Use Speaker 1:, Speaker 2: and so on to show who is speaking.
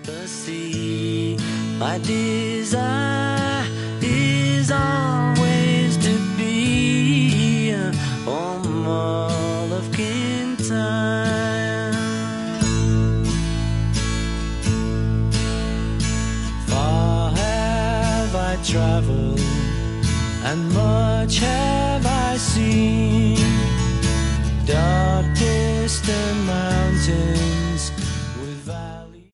Speaker 1: the sea. My desire is always to be home all of Kintyre. Far have I traveled and much have